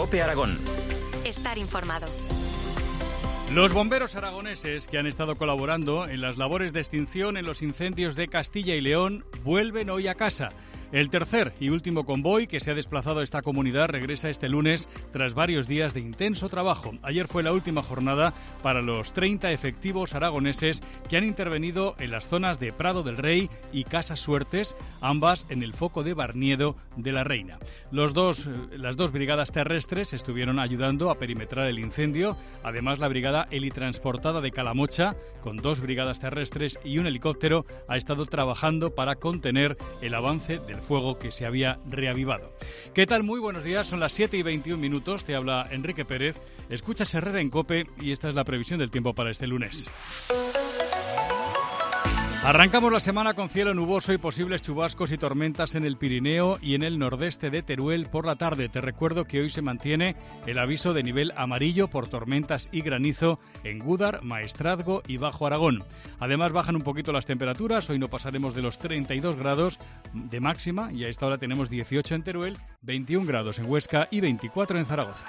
COPE Aragón. Estar informado. Los bomberos aragoneses que han estado colaborando en las labores de extinción en los incendios de Castilla y León vuelven hoy a casa. El tercer y último convoy que se ha desplazado a esta comunidad regresa este lunes tras varios días de intenso trabajo. Ayer fue la última jornada para los 30 efectivos aragoneses que han intervenido en las zonas de Prado del Rey y Casas Suertes, ambas en el foco de Barniedo de la Reina. Las dos brigadas terrestres estuvieron ayudando a perimetrar el incendio. Además, la brigada helitransportada de Calamocha, con 2 brigadas terrestres y un helicóptero, ha estado trabajando para contener el avance del fuego que se había reavivado. ¿Qué tal? Muy buenos días, son las 7:21. Te habla Enrique Pérez. Escuchas Herrera en COPE y esta es la previsión del tiempo para este lunes. Arrancamos la semana con cielo nuboso y posibles chubascos y tormentas en el Pirineo y en el nordeste de Teruel por la tarde. Te recuerdo que hoy se mantiene el aviso de nivel amarillo por tormentas y granizo en Gúdar, Maestrazgo y Bajo Aragón. Además bajan un poquito las temperaturas, hoy no pasaremos de los 32 grados de máxima y a esta hora tenemos 18 en Teruel, 21 grados en Huesca y 24 en Zaragoza.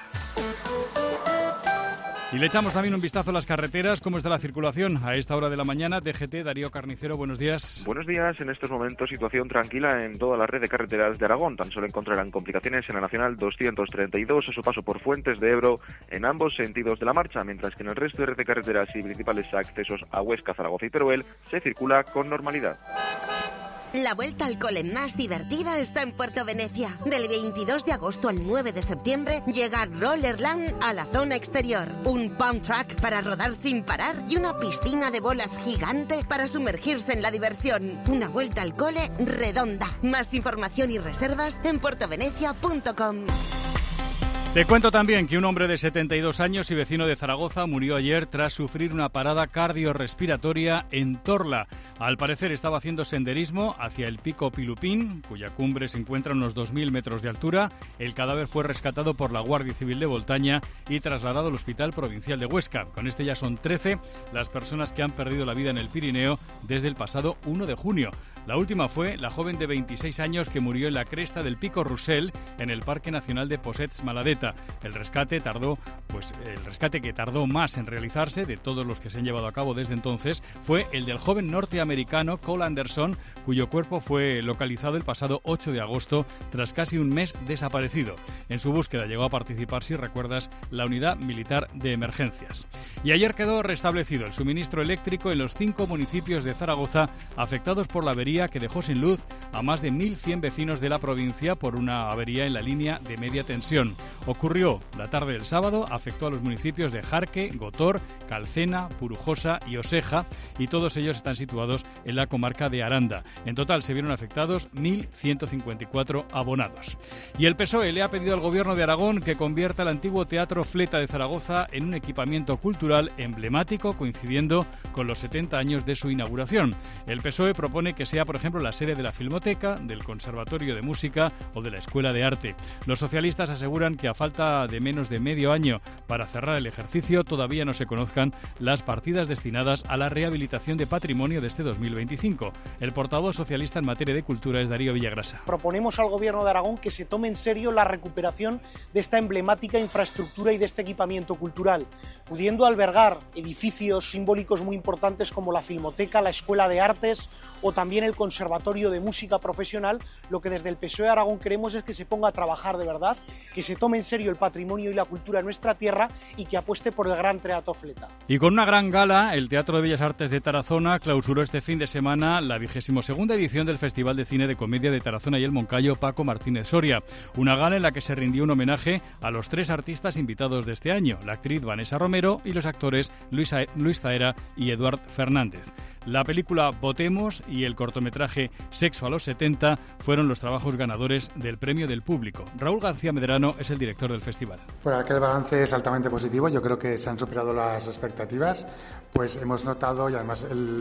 Y le echamos también un vistazo a las carreteras. ¿Cómo está la circulación a esta hora de la mañana? DGT, Darío Carnicero, buenos días. Buenos días. En estos momentos situación tranquila en toda la red de carreteras de Aragón. Tan solo encontrarán complicaciones en la Nacional 232 a su paso por Fuentes de Ebro en ambos sentidos de la marcha, mientras que en el resto de red de carreteras y principales accesos a Huesca, Zaragoza y Teruel se circula con normalidad. La vuelta al cole más divertida está en Puerto Venecia. Del 22 de agosto al 9 de septiembre llega Rollerland a la zona exterior. Un pump track para rodar sin parar y una piscina de bolas gigante para sumergirse en la diversión. Una vuelta al cole redonda. Más información y reservas en puertovenecia.com. Te cuento también que un hombre de 72 años y vecino de Zaragoza murió ayer tras sufrir una parada cardiorrespiratoria en Torla. Al parecer estaba haciendo senderismo hacia el Pico Pilupín, cuya cumbre se encuentra a unos 2.000 metros de altura. El cadáver fue rescatado por la Guardia Civil de Boltaña y trasladado al Hospital Provincial de Huesca. Con este ya son 13 las personas que han perdido la vida en el Pirineo desde el pasado 1 de junio. La última fue la joven de 26 años que murió en la cresta del Pico Roussel en el Parque Nacional de Possets-Maladeta. El rescate que tardó más en realizarse de todos los que se han llevado a cabo desde entonces fue el del joven norteamericano Cole Anderson, cuyo cuerpo fue localizado el pasado 8 de agosto tras casi un mes desaparecido. En su búsqueda llegó a participar, si recuerdas, la unidad militar de emergencias. Y ayer quedó restablecido el suministro eléctrico en los 5 municipios de Zaragoza afectados por la avería que dejó sin luz a más de 1.100 vecinos de la provincia por una avería en la línea de media tensión. Ocurrió la tarde del sábado, afectó a los municipios de Jarque, Gotor, Calcena, Purujosa y Oseja, y todos ellos están situados en la comarca de Aranda. En total se vieron afectados 1.154 abonados. Y el PSOE le ha pedido al Gobierno de Aragón que convierta el antiguo Teatro Fleta de Zaragoza en un equipamiento cultural emblemático coincidiendo con los 70 años de su inauguración. El PSOE propone que sea, por ejemplo, la sede de la Filmoteca, del Conservatorio de Música o de la Escuela de Arte. Los socialistas aseguran que a falta de menos de medio año para cerrar el ejercicio, todavía no se conozcan las partidas destinadas a la rehabilitación de patrimonio de este 2025. El portavoz socialista en materia de cultura es Darío Villagrasa. Proponemos al Gobierno de Aragón que se tome en serio la recuperación de esta emblemática infraestructura y de este equipamiento cultural, pudiendo albergar edificios simbólicos muy importantes como la Filmoteca, la Escuela de Artes o también el Conservatorio de Música Profesional. Lo que desde el PSOE de Aragón queremos es que se ponga a trabajar de verdad, que se tome en serio el patrimonio y la cultura de nuestra tierra y que apueste por el Gran Teatro Fleta. Y con una gran gala, el Teatro de Bellas Artes de Tarazona clausuró este fin de semana la 22ª edición del Festival de Cine de Comedia de Tarazona y el Moncayo Paco Martínez Soria. Una gala en la que se rindió un homenaje a los 3 artistas invitados de este año, la actriz Vanessa Romero y los actores Luis Zaera y Eduard Fernández. La película Votemos y el cortometraje Sexo a los 70 fueron los trabajos ganadores del premio del público. Raúl García Medrano es el director del festival. Bueno, aquel balance es altamente positivo. Yo creo que se han superado las expectativas. Pues hemos notado, y además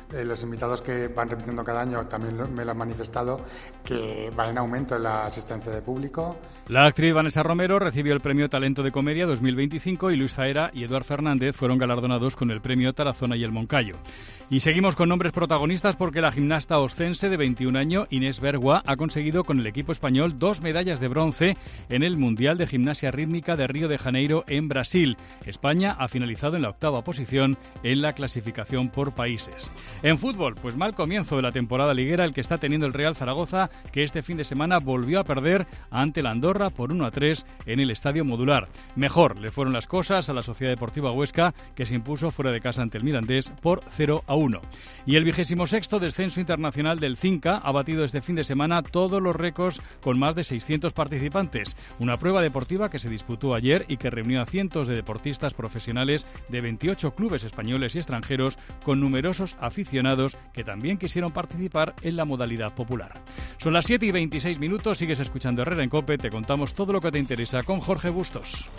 Los invitados que van repitiendo cada año también me lo han manifestado, que va en aumento en la asistencia de público. La actriz Vanessa Romero recibió el premio Talento de Comedia 2025 y Luis Zaera y Eduard Fernández fueron galardonados con el premio Tarazona y el Moncayo. Y seguimos con nombres protagonistas porque la gimnasta oscense de 21 años, Inés Bergua, ha conseguido con el equipo español 2 medallas de bronce en el Mundial de Gimnasia Rítmica de Río de Janeiro en Brasil. España ha finalizado en la 8ª posición en la clasificación por países. En fútbol, pues mal comienzo de la temporada liguera el que está teniendo el Real Zaragoza, que este fin de semana volvió a perder ante la Andorra por 1-3 en el Estadio Modular. Mejor le fueron las cosas a la Sociedad Deportiva Huesca, que se impuso fuera de casa ante el Mirandés por 0-1. Y el 26º descenso internacional del Cinca ha batido este fin de semana todos los récords con más de 600 participantes. Una prueba deportiva que se disputó ayer y que reunió a cientos de deportistas profesionales de 28 clubes españoles y extranjeros con numerosos aficionados que también quisieron participar en la modalidad popular. Son las 7:26, sigues escuchando Herrera en COPE, te contamos todo lo que te interesa con Jorge Bustos.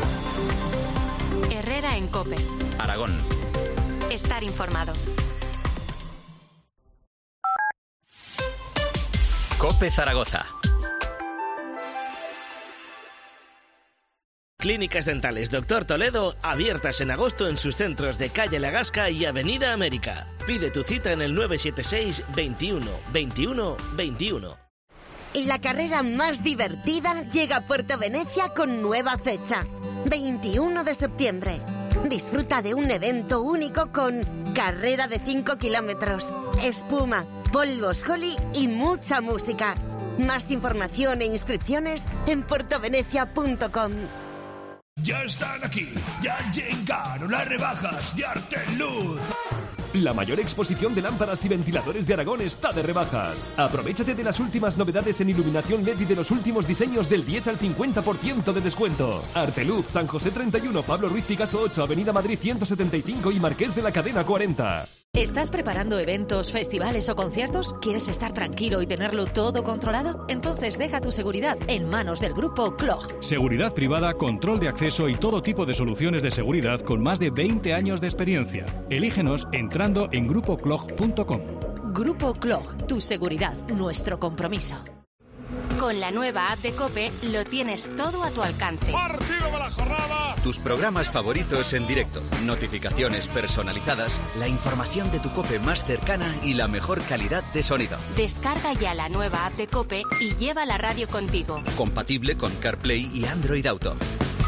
Herrera en COPE. Aragón. Estar informado. COPE Zaragoza. Clínicas dentales Dr. Toledo, abiertas en agosto en sus centros de Calle La Gasca y Avenida América. Pide tu cita en el 976 21 21 21. La carrera más divertida llega a Puerto Venecia con nueva fecha, 21 de septiembre. Disfruta de un evento único con carrera de 5 kilómetros, espuma, polvos Holly y mucha música. Más información e inscripciones en puertovenecia.com. Ya están aquí, ya llegaron las rebajas de Arteluz. La mayor exposición de lámparas y ventiladores de Aragón está de rebajas. Aprovechate de las últimas novedades en iluminación LED y de los últimos diseños del 10 al 50% de descuento. Arteluz, San José 31, Pablo Ruiz Picasso 8, Avenida Madrid 175 y Marqués de la Cadena 40. ¿Estás preparando eventos, festivales o conciertos? ¿Quieres estar tranquilo y tenerlo todo controlado? Entonces deja tu seguridad en manos del Grupo CLOG. Seguridad privada, control de acceso y todo tipo de soluciones de seguridad con más de 20 años de experiencia. Elígenos entrando en grupoclog.com. Grupo CLOG, tu seguridad, nuestro compromiso. Con la nueva app de COPE lo tienes todo a tu alcance. ¡Partido de la jornada! Tus programas favoritos en directo, notificaciones personalizadas, la información de tu COPE más cercana y la mejor calidad de sonido. Descarga ya la nueva app de COPE y lleva la radio contigo. Compatible con CarPlay y Android Auto.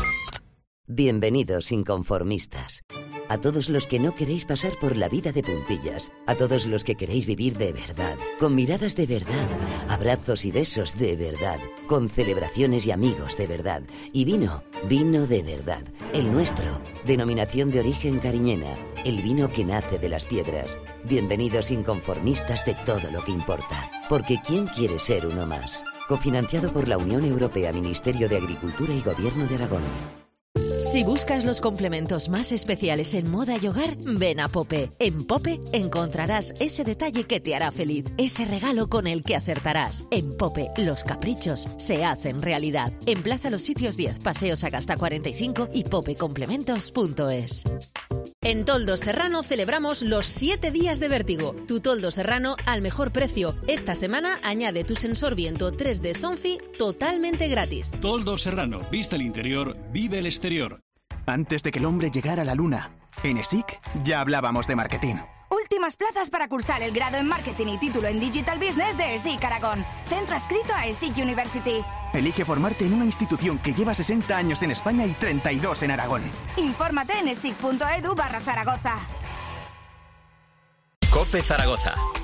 Bienvenidos inconformistas. A todos los que no queréis pasar por la vida de puntillas, a todos los que queréis vivir de verdad, con miradas de verdad, abrazos y besos de verdad, con celebraciones y amigos de verdad, y vino de verdad, el nuestro, denominación de origen cariñena, el vino que nace de las piedras. Bienvenidos inconformistas de todo lo que importa, porque ¿quién quiere ser uno más? Cofinanciado por la Unión Europea, Ministerio de Agricultura y Gobierno de Aragón. Si buscas los complementos más especiales en moda y hogar, ven a Pope. En Pope encontrarás ese detalle que te hará feliz, ese regalo con el que acertarás. En Pope, los caprichos se hacen realidad. En Plaza Los Sitios 10, Paseo Sagasta 45 y popecomplementos.es. En Toldos Serrano celebramos los 7 días de vértigo. Tu toldo serrano al mejor precio. Esta semana añade tu sensor viento 3D Sonfi totalmente gratis. Toldos Serrano, vista el interior, vive el exterior. Antes de que el hombre llegara a la luna, en ESIC ya hablábamos de marketing. Últimas plazas para cursar el grado en Marketing y título en Digital Business de ESIC Aragón. Centro adscrito a ESIC University. Elige formarte en una institución que lleva 60 años en España y 32 en Aragón. Infórmate en esic.edu/Zaragoza. COPE Zaragoza.